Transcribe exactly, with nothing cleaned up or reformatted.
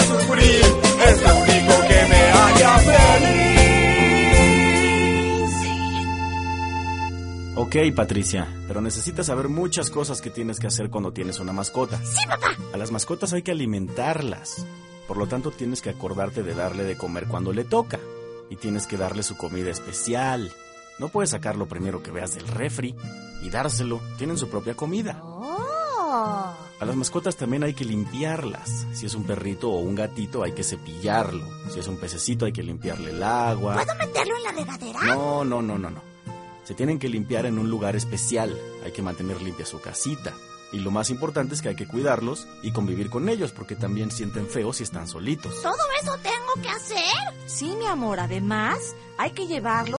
sufrir, es lo único que me haría feliz. Ok, Patricia, pero necesitas saber muchas cosas que tienes que hacer cuando tienes una mascota. Sí, papá. A las mascotas hay que alimentarlas. Por lo tanto, tienes que acordarte de darle de comer cuando le toca. Y tienes que darle su comida especial. No puedes sacar lo primero que veas del refri y dárselo. Tienen su propia comida. Oh. A las mascotas también hay que limpiarlas. Si es un perrito o un gatito, hay que cepillarlo. Si es un pececito, hay que limpiarle el agua. ¿Puedo meterlo en la regadera? No, no, no, no, no. Se tienen que limpiar en un lugar especial. Hay que mantener limpia su casita. Y lo más importante es que hay que cuidarlos y convivir con ellos, porque también sienten feo si están solitos. ¿Todo eso tengo que hacer? Sí, mi amor, además hay que llevarlo